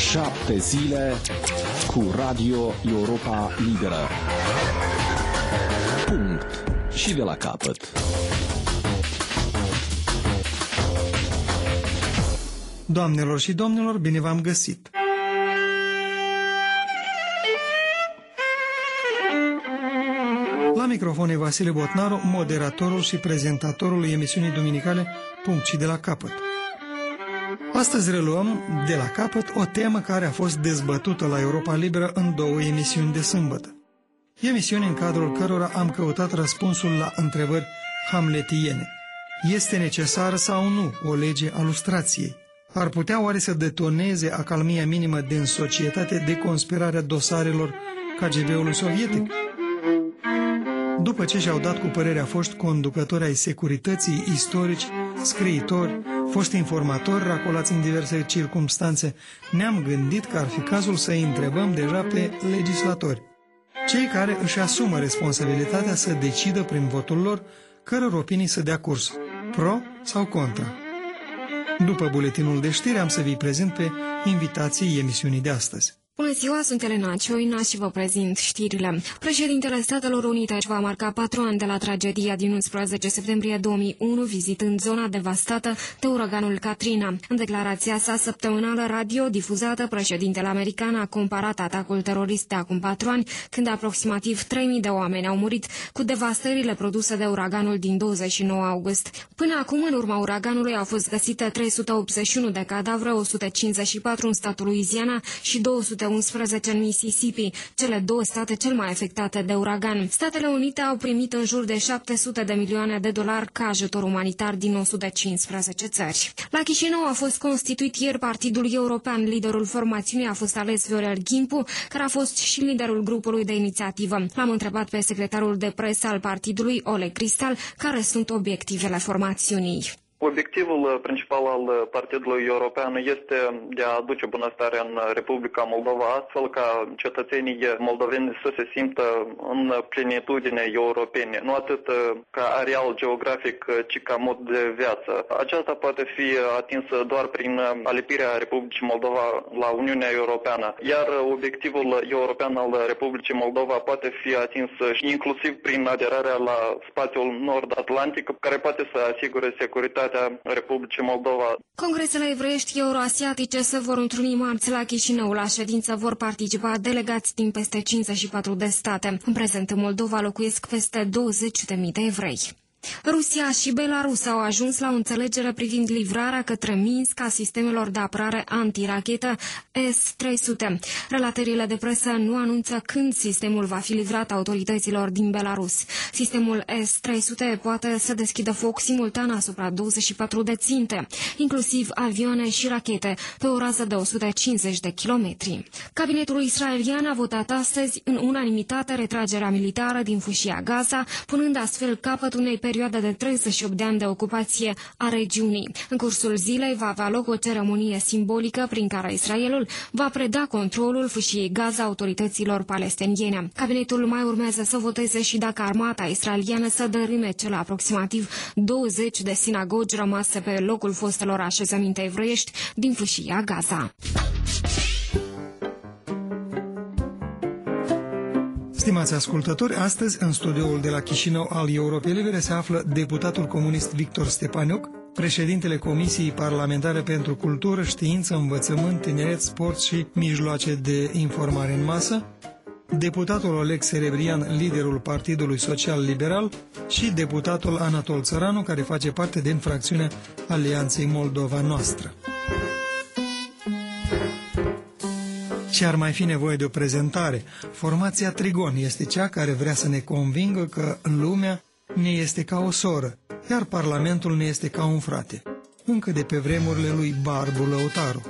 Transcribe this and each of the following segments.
7 zile cu Radio Europa Liberă. Punct. Și de la capăt. Doamnelor și domnilor, bine v-am găsit! La microfon e Vasile Botnaru, moderatorul și prezentatorul emisiunii duminicale Punct și de la capăt. Astăzi reluăm de la capăt o temă care a fost dezbătută la Europa Liberă în 2 emisiuni de sâmbătă. Emisiuni în cadrul cărora am căutat răspunsul la întrebări hamletiene. Este necesară sau nu o lege a lustrației? Ar putea oare să detoneze acalmia minimă din societate de conspirarea dosarelor KGB-ului sovietic? După ce și-au dat cu părerea foști conducători ai securității, istorici, scriitori, foști informatori racolați în diverse circumstanțe, ne-am gândit că ar fi cazul să-i întrebăm deja pe legislatori, cei care își asumă responsabilitatea să decidă prin votul lor căror opinii să dea curs, pro sau contra. După buletinul de știri am să vi prezint pe invitații emisiunii de astăzi. Bună ziua, sunt Elena Cioina și vă prezint știrile. Președintele Statelor Unite va marca 4 ani de la tragedia din 11 septembrie 2001, vizitând zona devastată de uraganul Katrina. În declarația sa săptămânală radio difuzată, președintele american a comparat atacul terorist de acum 4 ani, când aproximativ 3.000 de oameni au murit, cu devastările produse de uraganul din 29 august. Până acum, în urma uraganului, au fost găsite 381 de cadavre, 154 în statul Louisiana și 211 în Mississippi, cele 2 state cel mai afectate de uragan. Statele Unite au primit în jur de $700 de milioane ca ajutor umanitar din 115 țări. La Chișinău a fost constituit ieri Partidul European. Liderul formațiunii a fost ales Viorel Gimpu, care a fost și liderul grupului de inițiativă. L-am întrebat pe secretarul de presă al partidului, Oleg Cristal, care sunt obiectivele formațiunii. Obiectivul principal al Partidului European este de a aduce bunăstare în Republica Moldova, astfel ca cetățenii moldoveni să se simtă în plenitudine europene, nu atât ca areal geografic, ci ca mod de viață. Aceasta poate fi atinsă doar prin alipirea Republicii Moldova la Uniunea Europeană, iar obiectivul european al Republicii Moldova poate fi atins inclusiv prin aderarea la spațiul nord-atlantic, care poate să asigure securitatea Republicii Moldova. Congresele evreiești euroasiatice se vor întruni marți la Chișinău. La ședință vor participa delegați din peste 54 de state. În prezent, în Moldova locuiesc peste 20.000 de evrei. Rusia și Belarus au ajuns la o înțelegere privind livrarea către Minsk a sistemelor de apărare antirachetă S-300. Relatările de presă nu anunță când sistemul va fi livrat autorităților din Belarus. Sistemul S-300 poate să deschidă foc simultan asupra 24 de ținte, inclusiv avioane și rachete, pe o rază de 150 de kilometri. Cabinetul israelian a votat astăzi în unanimitate retragerea militară din fâșia Gaza, punând astfel capăt unei perioade de 38 de ani de ocupație a regiunii. În cursul zilei va avea loc o ceremonie simbolică prin care Israelul va preda controlul fâșiei Gaza autorităților palestiniene. Cabinetul mai urmează să voteze și dacă armata israeliană să dărâme cele aproximativ 20 de sinagogi rămase pe locul fostelor așezăminte evreiești din fâșia Gaza. Stimați ascultători, astăzi în studioul de la Chișinău al Europei Libere se află deputatul comunist Victor Stepaniuc, președintele Comisiei Parlamentare pentru Cultură, Știință, Învățământ, Tineret, Sport și Mijloace de Informare în Masă, deputatul Oleg Serebrian, liderul Partidului Social Liberal, și deputatul Anatol Țăranu, care face parte din fracțiunea Alianței Moldova Noastră. Și ar mai fi nevoie de o prezentare. Formația Trigon este cea care vrea să ne convingă că lumea ne este ca o soră, iar Parlamentul ne este ca un frate, încă de pe vremurile lui Barbu Lăutaru.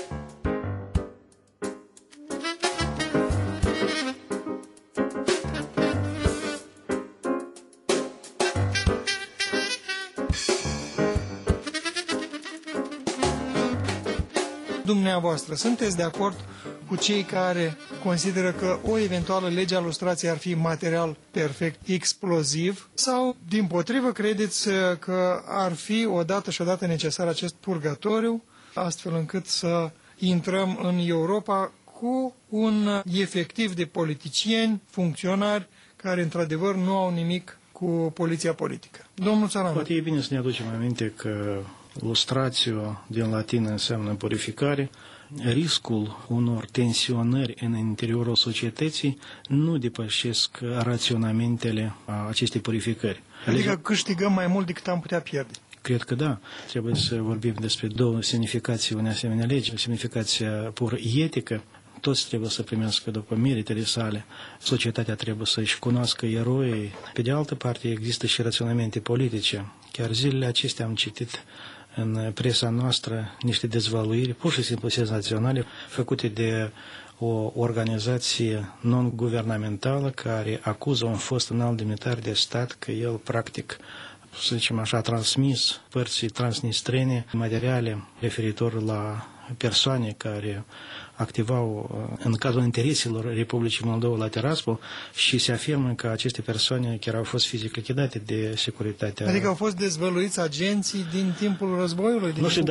Dumneavoastră, sunteți de acord cu cei care consideră că o eventuală lege a lustrației ar fi material perfect exploziv sau, dimpotrivă, credeți că ar fi odată și odată necesar acest purgatoriu, astfel încât să intrăm în Europa cu un efectiv de politicieni, funcționari, care într-adevăr nu au nimic cu poliția politică. Domnul Țăranu. Poate e bine să ne aducem aminte că lustratio din latină înseamnă purificare. Riscul unor tensionări în interiorul societății nu depășesc raționamentele acestei purificări. Adică câștigăm mai mult decât am putea pierde. Cred că da. Trebuie să vorbim despre două semnificații unei asemenea legi. Semnificația pur etică. Toți trebuie să primească după meritele sale. Societatea trebuie să-și cunoască eroii. Pe de altă parte, există și raționamente politice. Chiar zilele acestea am citit în presa noastră niște dezvăluiri pur și simplu senzaționale făcute de o organizație non-guvernamentală care acuză un fost înalt demnitar de stat că el practic, să zicem așa, a transmis părții transnistrene materiale referitor la persoane care activau în cazul intereselor Republicii Moldova la Tiraspol și se afirmă că aceste persoane chiar au fost fizic lichidate de securitatea. Adică au fost dezvăluiți agenții din timpul războiului? Nu știu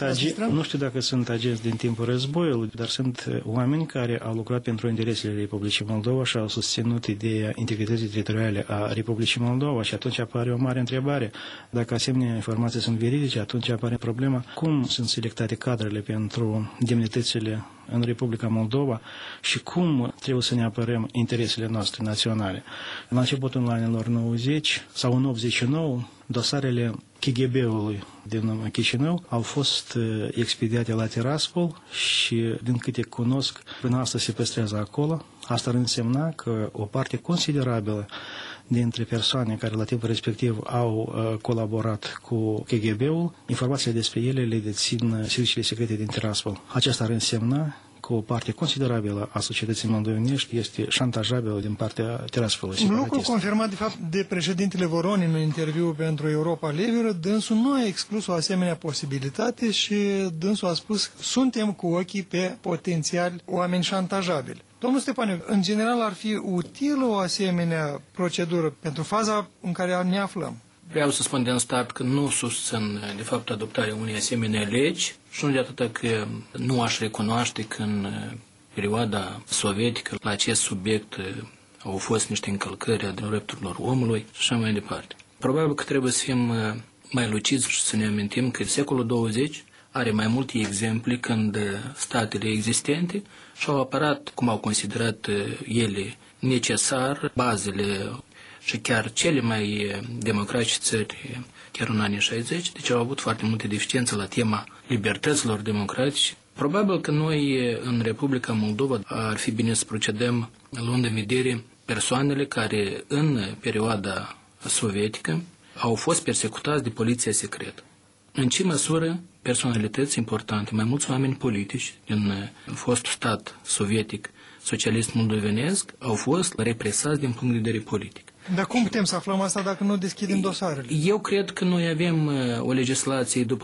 dacă sunt agenți din timpul războiului, dar sunt oameni care au lucrat pentru interesele Republicii Moldova și au susținut ideea integrității teritoriale a Republicii Moldova și atunci apare o mare întrebare. Dacă asemenea informații sunt veridice, atunci apare problema cum sunt selectate cadrele pentru demnitățile în Republica Moldova și cum trebuie să ne apărăm interesele noastre naționale. La începutul anilor 90 sau în 89, dosarele KGB-ului din Chișinău au fost expediate la Tiraspol și, din câte cunosc, până astăzi se păstrează acolo. Asta ar însemna că o parte considerabilă dintre persoane care la timpul respectiv au colaborat cu KGB-ul, informațiile despre ele le dețin serviciile secrete din Tiraspol. Aceasta ar însemna că o parte considerabilă a societății moldovenești este șantajabilă din partea Tiraspolului. Un lucru confirmat, de fapt, de președintele Voronin în interviu pentru Europa Liberă, dânsul nu a exclus o asemenea posibilitate și dânsul a spus că suntem cu ochii pe potențiali oameni șantajabili. Domnul Stepane, în general ar fi utilă o asemenea procedură pentru faza în care ne aflăm? Vreau să spun din start că nu susțin, de fapt, adoptarea unei asemenea legi și nu de atât că nu aș recunoaște că în perioada sovietică la acest subiect au fost niște încălcări a drepturilor omului și așa mai departe. Probabil că trebuie să fim mai lucizi și să ne amintim că secolul 20 are mai multe exemple când statele existente și-au apărat, cum au considerat ele necesar, bazele și chiar cele mai democratice țări, chiar în anii 60, deci au avut foarte multe deficiențe la tema libertăților democratice. Probabil că noi, în Republica Moldova, ar fi bine să procedăm luând în vedere persoanele care, în perioada sovietică, au fost persecutați de poliția secretă. În ce măsură personalități importante, mai mulți oameni politici din fostul stat sovietic socialist moldovenesc, au fost represați din punct de vedere politic. Dar cum putem să aflăm asta dacă nu deschidem dosarele? Eu cred că noi avem o legislație după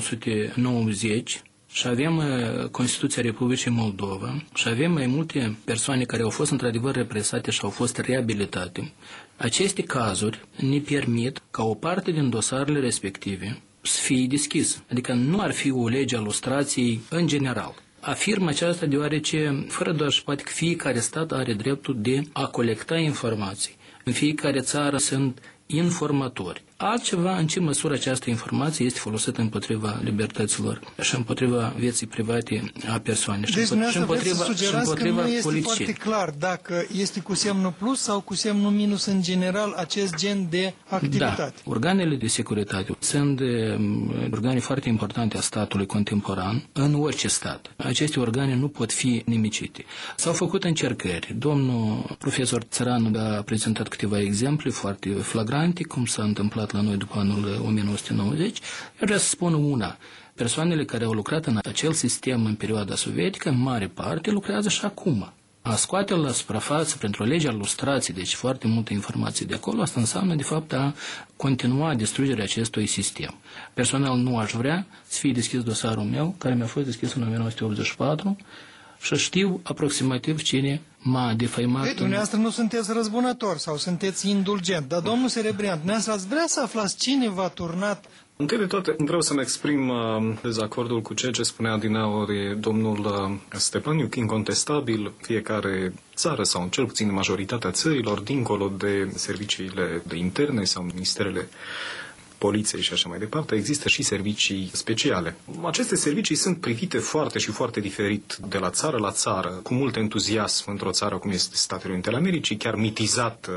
1990 și avem Constituția Republicii Moldova și avem mai multe persoane care au fost într-adevăr represate și au fost reabilitate. Aceste cazuri ne permit ca o parte din dosarele respective să fie deschisă. Adică nu ar fi o lege a lustrației în general. Afirm aceasta deoarece, fără doar și poate că fiecare stat are dreptul de a colecta informații. În fiecare țară sunt informatori. Altceva, în ce măsură această informație este folosită împotriva libertăților și împotriva vieții private a persoanelor. Deci, și împotriva că nu este poliției. foarte clar dacă este cu semnul plus sau cu semnul minus în general acest gen de activitate. Da, organele de securitate sunt organe foarte importante a statului contemporan în orice stat. Aceste organe nu pot fi nimicite. S-au făcut încercări. Domnul profesor Țăranu a prezentat câteva exemple foarte flagrante, cum s-a întâmplat la noi după anul 1990. Eu vreau să spun una. Persoanele care au lucrat în acel sistem în perioada sovietică, în mare parte, lucrează și acum. A scoate la suprafață pentru legea lustrației, deci foarte multe informații de acolo, asta înseamnă, de fapt, a continua distrugerea acestui sistem. Personal nu aș vrea să fie deschis dosarul meu, care mi-a fost deschis în 1984, și știu aproximativ cine m-a defăimat... Dumneavoastră nu sunteți răzbunător sau sunteți indulgent, dar domnul Serebrian, dumneavoastră ați vrea să aflați cine v-a turnat? Întâi de toate, vreau să-mi exprim dezacordul cu ceea ce spunea adineauri domnul Stepaniuc. Incontestabil, fiecare țară sau cel puțin majoritatea țărilor, dincolo de serviciile de interne sau ministerele poliției și așa mai departe, există și servicii speciale. Aceste servicii sunt privite foarte și foarte diferit de la țară la țară, cu mult entuziasm într-o țară cum este Statele Unite ale Americii, chiar mitizat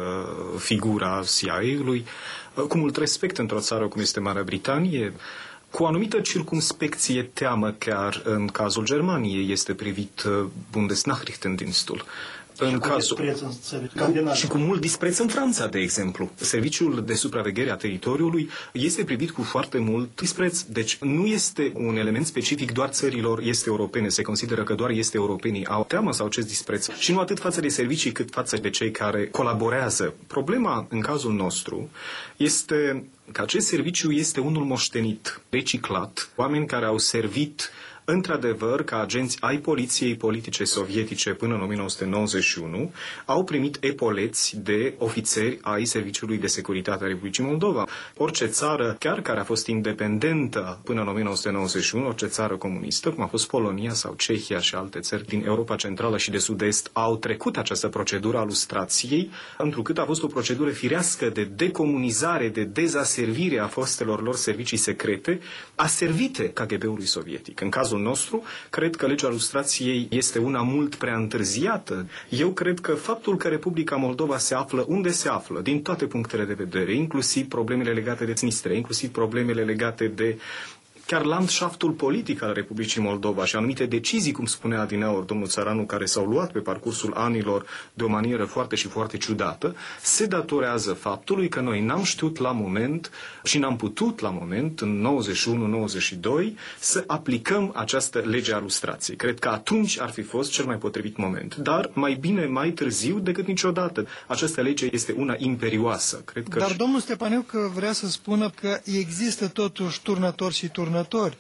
figura CIA-ului, cu mult respect într-o țară cum este Marea Britanie, cu o anumită circumspecție, teamă chiar în cazul Germaniei este privit Bundesnachrichtendienstul. În cazul... Și cu mult dispreț în Franța, de exemplu. Serviciul de supraveghere a teritoriului este privit cu foarte mult dispreț. Deci nu este un element specific doar țărilor este europene. Se consideră că doar este europenii au teamă sau acest dispreț. Și nu atât față de servicii, cât față de cei care colaborează. Problema, în cazul nostru, este că acest serviciu este unul moștenit, reciclat. Oameni care au servit într-adevăr, ca agenți ai poliției politice sovietice până în 1991, au primit epoleți de ofițeri ai Serviciului de Securitate a Republicii Moldova. Orice țară, chiar care a fost independentă până în 1991, orice țară comunistă, cum a fost Polonia sau Cehia și alte țări din Europa Centrală și de Sud-Est, au trecut această procedură a lustrației, întrucât a fost o procedură firească de decomunizare, de dezaservire a fostelor lor servicii secrete, aservite KGB-ului sovietic. În cazul nostru, cred că legea lustrației este una mult prea întârziată. Eu cred că faptul că Republica Moldova se află unde se află, din toate punctele de vedere, inclusiv problemele legate de Transnistria, inclusiv problemele legate de chiar landschaftul politic al Republicii Moldova și anumite decizii, cum spunea adineauri domnul Țăranu, care s-au luat pe parcursul anilor de o manieră foarte și foarte ciudată, se datorează faptului că noi n-am știut la moment și n-am putut la moment, în 91-92, să aplicăm această lege a lustrației. Cred că atunci ar fi fost cel mai potrivit moment. Dar mai bine mai târziu decât niciodată. Această lege este una imperioasă. Cred că Dar domnul Stepaniuc vrea să spună că există totuși turnători și turnători.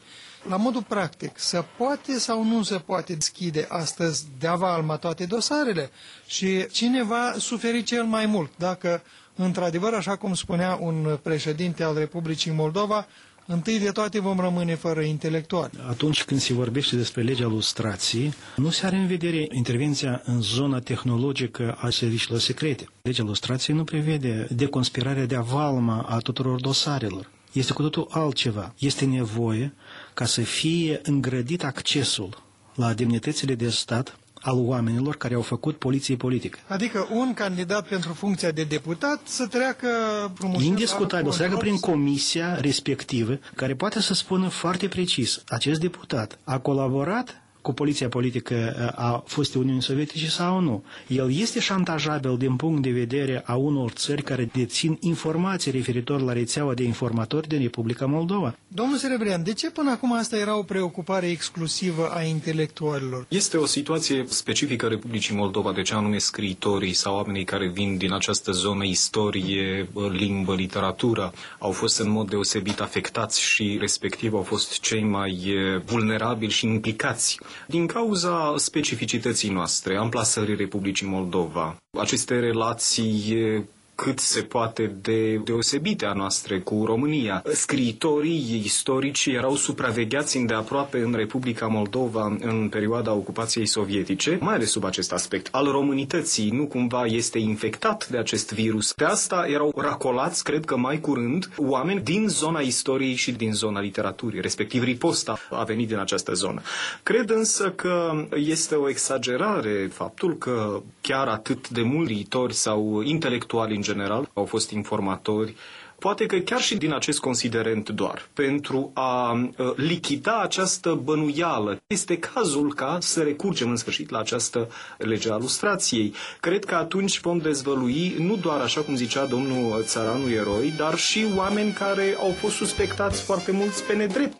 La modul practic, se poate sau nu se poate deschide astăzi de-ava alma toate dosarele? Și cine va suferi cel mai mult? Dacă, într-adevăr, așa cum spunea un președinte al Republicii Moldova, întâi de toate vom rămâne fără intelectuali. Atunci când se vorbește despre legea lustrației, nu se are în vedere intervenția în zona tehnologică a serviciilor secrete. Legea lustrației nu prevede deconspirarea de avalma a tuturor dosarelor. Este cu totul altceva. Este nevoie ca să fie îngrădit accesul la demnitățile de stat al oamenilor care au făcut poliție politică. Adică un candidat pentru funcția de deputat să treacă frumos. Indiscutabil, să treacă prin comisia respectivă, care poate să spună foarte precis, acest deputat a colaborat cu poliția politică a fostei Uniunii Sovietice sau nu. El este șantajabil din punct de vedere a unor țări care dețin informații referitor la rețeaua de informatori din Republica Moldova. Domnul Serebrian, de ce până acum asta era o preocupare exclusivă a intelectualilor? Este o situație specifică Republicii Moldova, de ce anume scriitorii sau oamenii care vin din această zonă, istorie, limbă, literatură, au fost în mod deosebit afectați și respectiv au fost cei mai vulnerabili și implicați. Din cauza specificității noastre, amplasării Republicii Moldova, aceste relații cât se poate de deosebite a noastre cu România. Scriitorii istorici erau supravegheați îndeaproape în Republica Moldova în perioada ocupației sovietice, mai ales sub acest aspect al românității, nu cumva este infectat de acest virus. De asta erau racolați, cred că mai curând, oameni din zona istoriei și din zona literaturii, respectiv riposta a venit din această zonă. Cred însă că este o exagerare faptul că chiar atât de mulți scriitori sau intelectuali în general au fost informatori, poate că chiar și din acest considerent doar, pentru a lichida această bănuială. Este cazul ca să recurgem în sfârșit la această lege a lustrației. Cred că atunci vom dezvălui nu doar, așa cum zicea domnul Țăranu, eroi, dar și oameni care au fost suspectați foarte mulți pe nedrept.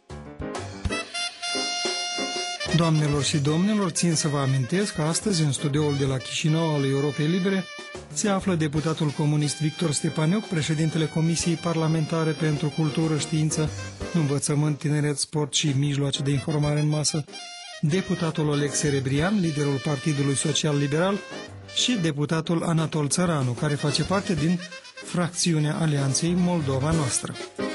Doamnelor și domnilor, țin să vă amintesc că astăzi, în studioul de la Chișinău al Europei Libere, se află deputatul comunist Victor Stepaniuc, președintele Comisiei Parlamentare pentru Cultură, Știință, Învățământ, Tineret, Sport și Mijloace de Informare în Masă, deputatul Oleg Serebrian, liderul Partidului Social Liberal, și deputatul Anatol Țăranu, care face parte din fracțiunea Alianței Moldova Noastră.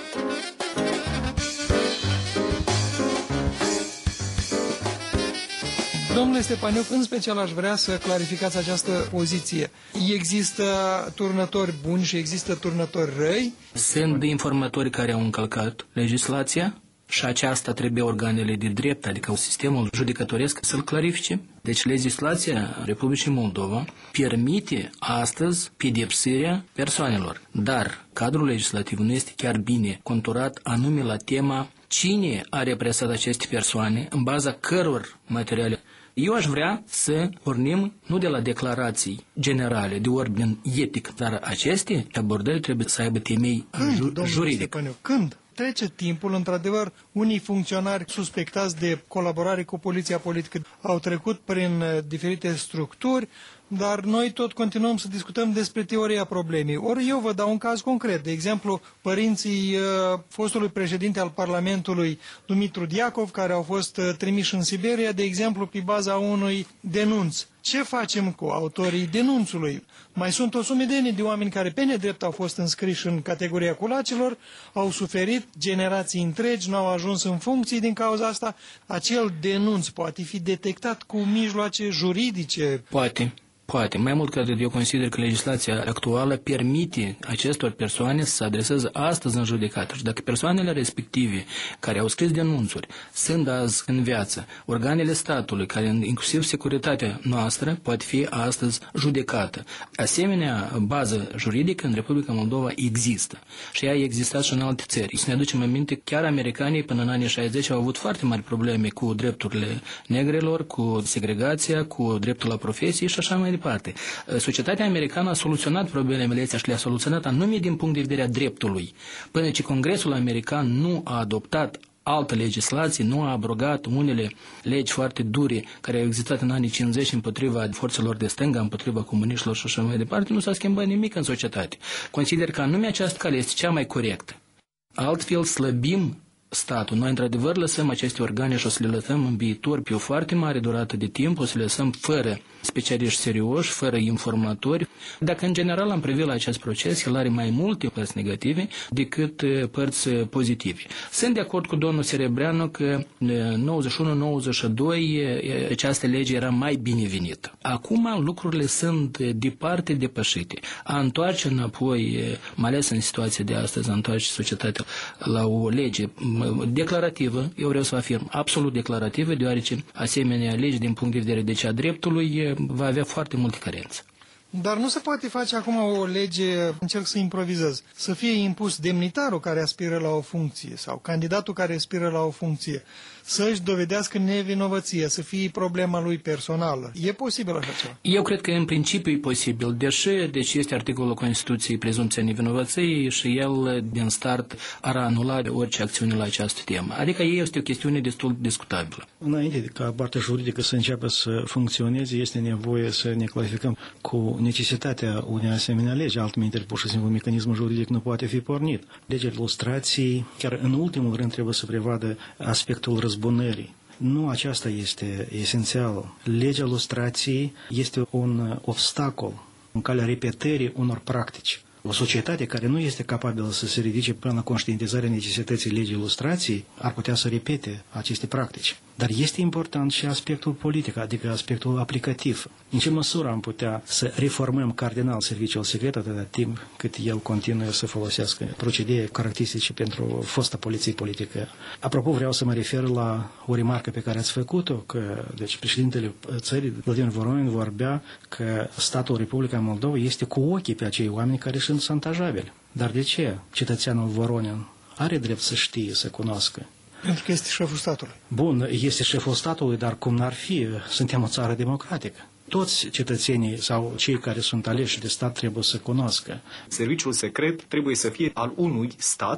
Domnule Stepaniuc, în special aș vrea să clarificați această poziție. Există turnători buni și există turnători răi? Sunt informatori care au încălcat legislația și aceasta trebuie organele de drept, adică sistemul judecătoresc, să-l clarifice. Deci legislația Republicii Moldova permite astăzi pedepsirea persoanelor, dar cadrul legislativ nu este chiar bine conturat anume la tema cine a represat aceste persoane, în baza căror materiale. Eu aș vrea să pornim nu de la declarații generale de ordin etic, dar aceste abordări trebuie să aibă temei juridic. Când? Trece timpul, într-adevăr, unii funcționari suspectați de colaborare cu poliția politică au trecut prin diferite structuri, dar noi tot continuăm să discutăm despre teoria problemei. Ori eu vă dau un caz concret. De exemplu, părinții fostului președinte al Parlamentului, Dumitru Diacov, care au fost trimiși în Siberia, de exemplu, pe baza unui denunț. Ce facem cu autorii denunțului? Mai sunt o sumedenie de oameni care pe nedrept au fost înscriși în categoria culacilor, au suferit generații întregi, nu au ajuns în funcții din cauza asta. Acel denunț poate fi detectat cu mijloace juridice? Poate. Mai mult că atât, eu consider că legislația actuală permite acestor persoane să se adreseze astăzi în judecată. Și dacă persoanele respective care au scris denunțuri sunt azi în viață, organele statului, care inclusiv securitatea noastră, poate fi astăzi judecată. Asemenea, bază juridică în Republica Moldova există. Și ea a existat și în alte țări. Să ne aducem aminte, chiar americanii până în anii 60 au avut foarte mari probleme cu drepturile negrelor, cu segregația, cu dreptul la profesie și așa mai departe. Societatea americană a soluționat problemele astea și le-a soluționat anume din punct de vedere a dreptului. Până ce Congresul american nu a adoptat altă legislație, nu a abrogat unele legi foarte dure care au existat în anii 50 împotriva forțelor de stânga, împotriva comuniștilor și așa mai departe, nu s-a schimbat nimic în societate. Consider că anume această cale este cea mai corectă. Altfel slăbim statul. Noi, într-adevăr, lăsăm aceste organe și o să le lăsăm în viitor pe o foarte mare durată de timp, o să le lăsăm fără specialiști serioși, fără informatori. Dacă, în general, am privit la acest proces, el are mai multe părți negative decât părți pozitive. Sunt de acord cu domnul Serebreanu că 91-92 această lege era mai binevenită. Acum lucrurile sunt departe depășite. A întoarce înapoi, mai ales în situația de astăzi, a întoarce societatea la o lege declarativă, eu vreau să afirm, absolut declarativă, deoarece asemenea legi din punct de vedere de cea dreptului va avea foarte multe carențe. Dar nu se poate face acum o lege, încerc să improvizez, să fie impus demnitarul care aspiră la o funcție sau candidatul care aspiră la o funcție să-și dovedească nevinovăția, să fie problema lui personală. E posibil așa ceva? Eu cred că în principiu e posibil, deci este articolul Constituției prezumția nevinovăției și el din start ar anula orice acțiune la această temă. Adică este o chestiune destul de discutabilă. Înainte ca partea juridică să înceapă să funcționeze, este nevoie să ne clarificăm cu necesitatea unei asemenea legi, altminte pur și simplu mecanismul juridic nu poate fi pornit. Legea lustrației, chiar în ultimul rând, trebuie să prevadă aspectul răzbunării. Nu aceasta este esențial. Legea lustrației este un obstacol în calea repetării unor practici. O societate care nu este capabilă să se ridice până la conștientizarea necesității legii lustrației ar putea să repete aceste practici. Dar este important și aspectul politic, adică aspectul aplicativ. În ce măsură am putea să reformăm cardinal serviciul secret atâta timp cât el continuă să folosească procedee caracteristice pentru fosta poliție politică. Apropo, vreau să mă refer la o remarcă pe care ați făcut-o, că deci, președintele țării, Vladimir Voronin, vorbea că statul Republica Moldova este cu ochii pe acei oameni care sunt șantajabili. Dar de ce cetățeanul Voronin are drept să știe, să cunoască? Pentru că este șeful statului. Bun, este șeful statului, dar cum n-ar fi? Suntem o țară democratică. Toți cetățenii sau cei care sunt aleși de stat trebuie să cunoască. Serviciul secret trebuie să fie al unui stat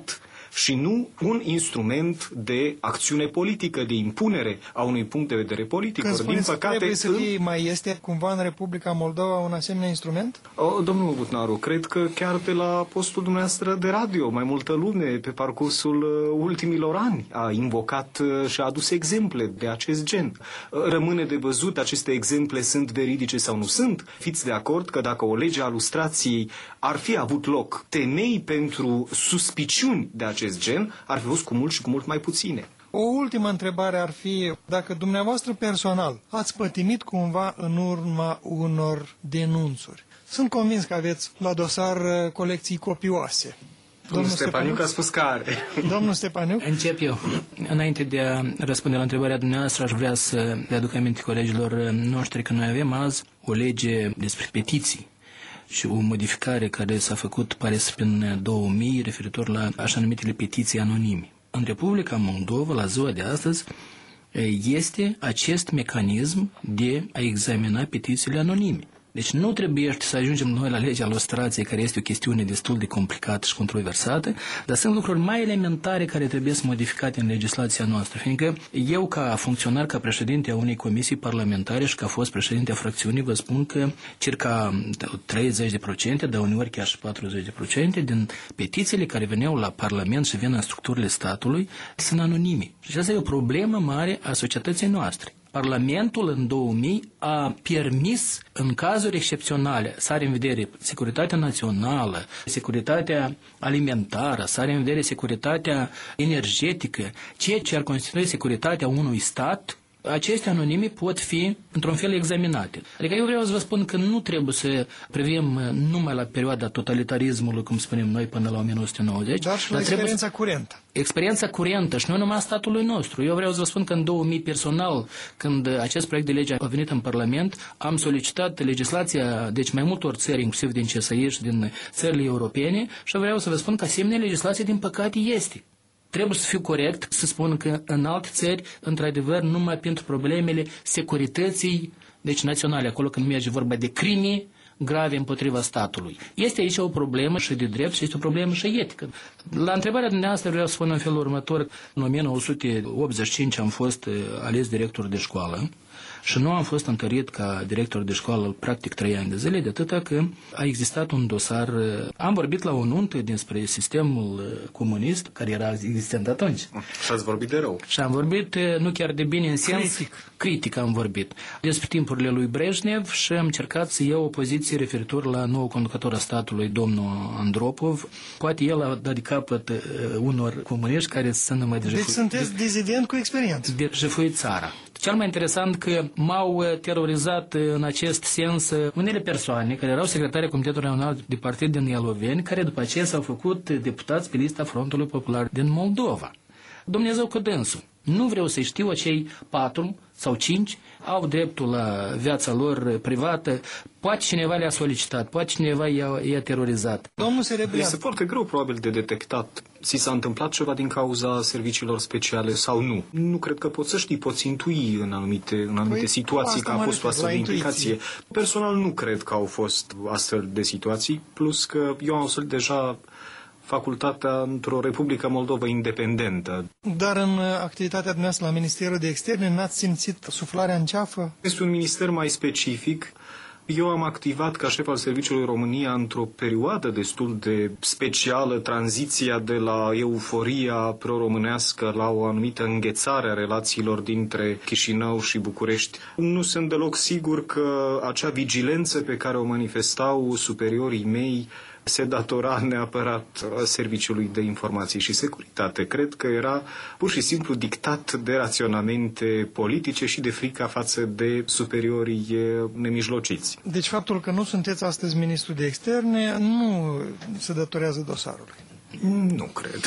și nu un instrument de acțiune politică, de impunere a unui punct de vedere politic. Când spuneți că trebuie să fie, mai este cumva în Republica Moldova un asemenea instrument? Domnul Butnaru, cred că chiar de la postul dumneavoastră de radio, mai multă lume pe parcursul ultimilor ani a invocat și a adus exemple de acest gen. Rămâne de văzut, aceste exemple sunt veridice sau nu sunt. Fiți de acord că dacă o lege a lustrației ar fi avut loc, temei pentru suspiciuni de acest gen ar fi fost cu mult și cu mult mai puține. O ultimă întrebare ar fi dacă dumneavoastră personal ați pătimit cumva în urma unor denunțuri. Sunt convins că aveți la dosar colecții copioase. Domnul Stepaniuc a spus că are. Domnul Stepaniuc? Încep eu. Înainte de a răspunde la întrebarea dumneavoastră, aș vrea să le aduc aminte colegilor noștri că noi avem azi o lege despre petiții și o modificare care s-a făcut, pare să prin 2000, referitor la așa numitele petiții anonime. În Republica Moldova, la ziua de astăzi, este acest mecanism de a examina petițiile anonime. Deci nu trebuie să ajungem noi la legea lustrației, care este o chestiune destul de complicată și controversată, dar sunt lucruri mai elementare care trebuie să modificate în legislația noastră, fiindcă eu, ca funcționar, ca președinte a unei comisii parlamentare și ca fost președinte a fracțiunii, vă spun că circa 30%, dar uneori chiar și 40% din petițiile care veneau la Parlament și vin în structurile statului sunt anonime. Și asta e o problemă mare a societății noastre. Parlamentul în 2000 a permis în cazuri excepționale să are în vedere securitatea națională, securitatea alimentară, să are în vedere securitatea energetică, ceea ce ar constitui securitatea unui stat. Aceste anonime pot fi, într-un fel, examinate. Adică eu vreau să vă spun că nu trebuie să privim numai la perioada totalitarismului, cum spunem noi, până la 1990. Dar și la experiența curentă. Experiența curentă și nu numai statului nostru. Eu vreau să vă spun că în 2000 personal, când acest proiect de lege a venit în Parlament, am solicitat legislația, deci mai multor țări, inclusiv din CSI și din țările europene, și vreau să vă spun că asemenea legislație, din păcate, este. Trebuie să fiu corect să spun că în alte țări, într-adevăr, numai pentru problemele securității, deci naționale, acolo când merge vorba de crime grave împotriva statului. Este aici o problemă și de drept și este o problemă și etică. La întrebarea dumneavoastră vreau să spun în felul următor. În 1985 am fost ales director de școală și nu am fost întărit ca director de școală practic 3 ani de zile, de atâta că a existat un dosar. Am vorbit la o nuntă despre sistemul comunist care era existent atunci. Și ați vorbit de rău. Și am vorbit nu chiar de bine în sens critic am vorbit despre timpurile lui Brejnev și am încercat să iau o poziție referitor la nou conducător a statului, domnul Andropov. Poate el a dat de capăt unor comuniști care să nu mai Deci sunteți dizident cu experiență. De jefuit țara. Cel mai interesant că m-au terorizat în acest sens unele persoane care erau secretari Comitetului Regional de Partid din Ialoveni, care după aceea s-au făcut deputați pe lista Frontului Popular din Moldova. Dumnezeu cu dânsul. Nu vreau să știu, acei 4 sau 5 au dreptul la viața lor privată. Poate cineva le-a solicitat, poate cineva i-a terorizat. Domnul Serebrian. Este foarte greu probabil de detectat. Si s-a întâmplat ceva din cauza serviciilor speciale sau nu. Nu cred că poți să știi, poți intui în anumite situații că a fost o astfel de implicație. Personal nu cred că au fost astfel de situații, plus că eu am fost deja facultatea într-o Republică Moldova independentă. Dar în activitatea dumneavoastră la Ministerul de Externe n-ați simțit suflarea în ceafă? Este un minister mai specific. Eu am activat ca șef al Serviciului România într-o perioadă destul de specială, tranziția de la euforia pro-românească la o anumită înghețare a relațiilor dintre Chișinău și București. Nu sunt deloc sigur că acea vigilență pe care o manifestau superiorii mei se datora neapărat Serviciului de Informații și Securitate. Cred că era pur și simplu dictat de raționamente politice și de frica față de superiorii nemijlociți. Deci faptul că nu sunteți astăzi ministru de externe nu se datorează dosarului. Nu cred.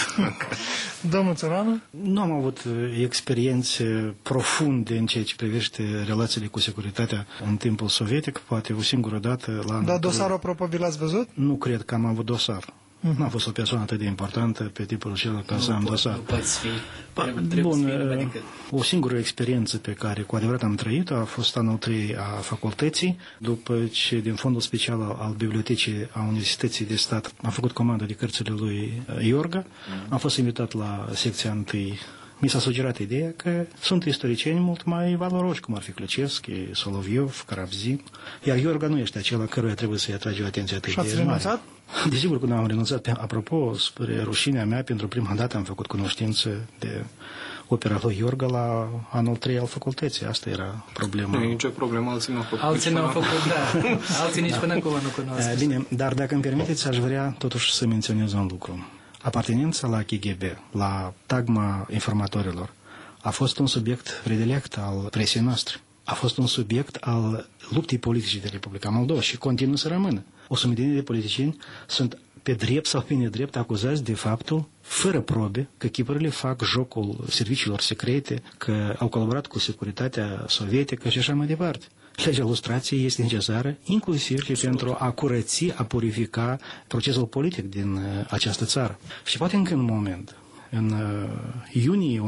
Domnul Țăranu? Nu am avut experiențe profunde în ceea ce privește relațiile cu securitatea în timpul sovietic, poate o singură dată la... Dar dosarul, apropo, vi l-ați văzut? Nu cred că am avut dosar. N-a fost o persoană atât de importantă pe tipul acela ca să am dosar. Nu poți fi. Bun, o singură experiență pe care cu adevărat am trăit a fost anul 3 a facultății, după ce din fondul special al bibliotecii a Universității de Stat am făcut comandă de cărțile lui Iorga, am fost invitat la secția 1. Mi s-a sugerat ideea că sunt istoricieni mult mai valoroși, cum ar fi Clăceschi, Soloviov, Caravzi, iar Iorga nu este acela căruia trebuie să-i atrage o atenție atât de mare. Și ați renunțat? Desigur că nu am renunțat. Apropo, spre rușinea mea, pentru prima dată am făcut cunoștință de opera lui Iorga la anul 3 al facultății. Asta era problema. Nu e nicio problemă, alții n-au făcut. Alții n-au făcut, da. Alții nici până acum nu cunosc. Bine, dar dacă îmi permiteți, aș vrea totuși să menționez un lucru. Apartenența la KGB, la tagma informatorilor, a fost un subiect predilect al presiei noastre. A fost un subiect al luptei politice de Republica Moldova și continuă să rămână. O sumedenie de politicieni sunt pe drept sau pe nedrept acuzați de faptul, fără probe, că chipurile fac jocul serviciilor secrete, că au colaborat cu securitatea sovietică și așa mai departe. Legea lustrației este necesară inclusiv și pentru a curăți, a purifica procesul politic din această țară. Și poate încă un moment. În iunie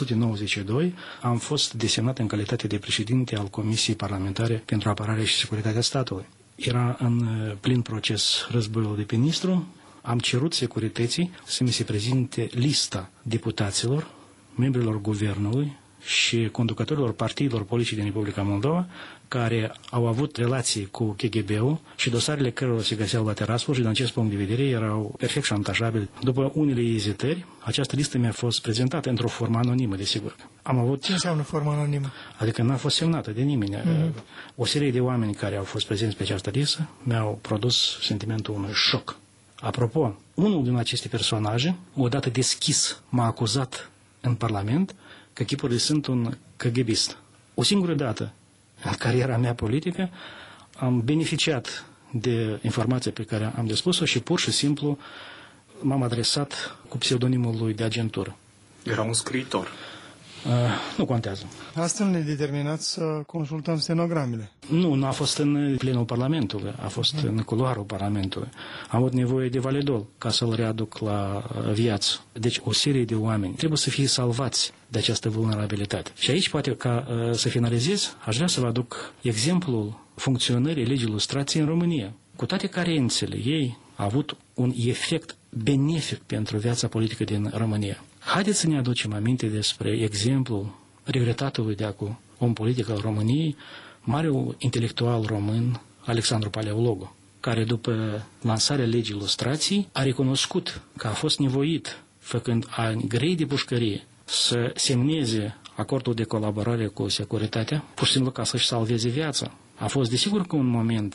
1992 am fost desemnat în calitate de președinte al Comisiei Parlamentare pentru Apărare și Securitatea Statului. Era în plin proces războiul de pe Nistru. Am cerut securității să mi se prezinte lista deputaților, membrilor guvernului și conducătorilor partidelor politice din Republica Moldova care au avut relații cu KGB-ul și dosarele cărora se găseau la Tiraspol și din acest punct de vedere erau perfect șantajabili. După unele ezitări, această listă mi-a fost prezentată într-o formă anonimă, desigur. Am avut... Ce înseamnă formă anonimă? Adică n-a fost semnată de nimeni. O serie de oameni care au fost prezenți pe această listă mi-au produs sentimentul unui șoc. Apropo, unul din aceste personaje, odată deschis, m-a acuzat în Parlament că chipurile sunt un KGBist. O singură dată în cariera mea politică am beneficiat de informația pe care am de spus-o și pur și simplu m-am adresat cu pseudonimul lui de agentură. Era un scriitor. Nu contează. Asta ne determinați să consultăm stenogramele. Nu a fost în plenul Parlamentului, a fost în culoarul Parlamentului. Am avut nevoie de valedol ca să-l readuc la viață. Deci o serie de oameni trebuie să fie salvați de această vulnerabilitate. Și aici, poate ca să finalizez, aș vrea să vă aduc exemplul funcționării legii lustrației în România. Cu toate carențele ei, a avut un efect benefic pentru viața politică din România. Haideți să ne aducem aminte despre exemplul regretatului de acum om politic al României, marele intelectual român Alexandru Paleologu, care după lansarea legii lustrației a recunoscut că a fost nevoit, făcând ani grei de pușcărie, să semneze acordul de colaborare cu securitatea, pur și simplu ca să-și salveze viața. A fost desigur că un moment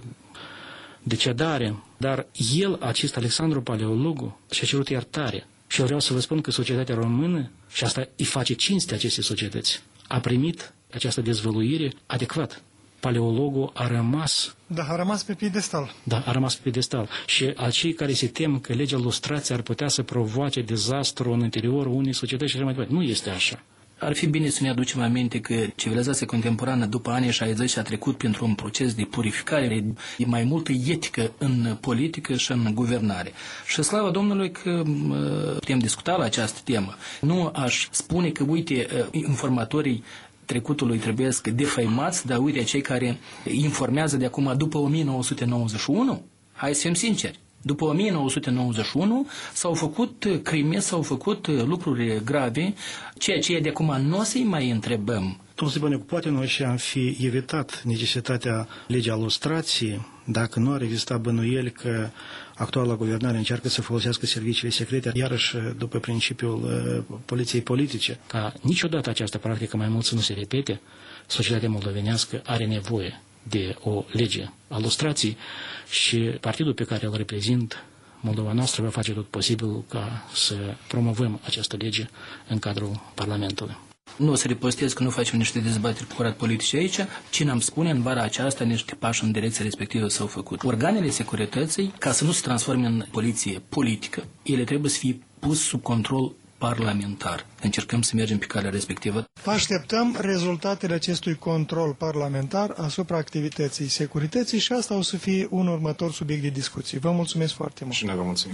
de cedare, dar el, acest Alexandru Paleologu, și-a cerut iertare. Și eu vreau să vă spun că societatea română, și asta îi face cinste acestei societăți, a primit această dezvăluire adecvat. Paleologul a rămas... Da, a rămas pe piedestal. Da, a rămas pe piedestal. Și acei care se tem că legea lustrației ar putea să provoace dezastru în interiorul unei societăți și așa mai departe. Nu este așa. Ar fi bine să ne aducem aminte că civilizația contemporană după anii 60 a trecut pentru un proces de purificare, de mai multă etică în politică și în guvernare. Și slavă Domnului că putem discuta la această temă. Nu aș spune că, uite, informatorii trecutului trebuie defăimați, dar uite, cei care informează de acum după 1991, hai să fim sinceri, după 1991 s-au făcut crime, s-au făcut lucruri grave, ceea ce de acum nu o să-i mai întrebăm. Domnul Stepăniuc, poate noi și-am fi evitat necesitatea legii lustrației dacă nu ar exista bănuieli că actuala guvernare încearcă să folosească serviciile secrete, iarăși după principiul poliției politice, ca niciodată această practică mai mult să nu se repete. Societatea moldovenească are nevoie de o lege a lustrației și partidul pe care îl reprezint, Moldova Noastră, va face tot posibil ca să promovăm această lege în cadrul Parlamentului. Nu o să ripostez că nu facem niște dezbateri curat politice aici, ci ne-am spune în vara aceasta niște pași în direcția respectivă s-au făcut. Organele securității, ca să nu se transforme în poliție politică, ele trebuie să fie pus sub control parlamentar. Încercăm să mergem pe calea respectivă. Așteptăm rezultatele acestui control parlamentar asupra activității securității și asta o să fie un următor subiect de discuție. Vă mulțumesc foarte mult. Și noi vă mulțumim.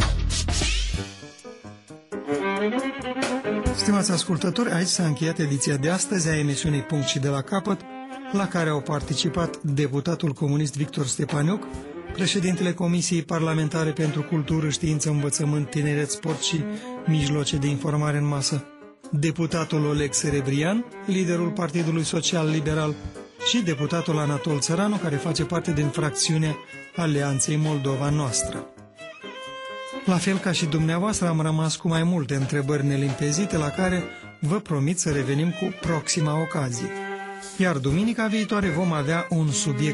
Stimați ascultători, aici s-a încheiat ediția de astăzi a emisiunii Punct și de la capăt, la care au participat deputatul comunist Victor Stepaniuc, președintele Comisiei Parlamentare pentru Cultură, Știință, Învățământ, Tineret, Sport și Mijloace de Informare în Masă, deputatul Oleg Serebrian, liderul Partidului Social Liberal, și deputatul Anatol Țăranu, care face parte din fracțiunea Alianței Moldova Noastră. La fel ca și dumneavoastră, am rămas cu mai multe întrebări nelimpezite, la care vă promit să revenim cu proxima ocazie. Iar duminica viitoare vom avea un subiect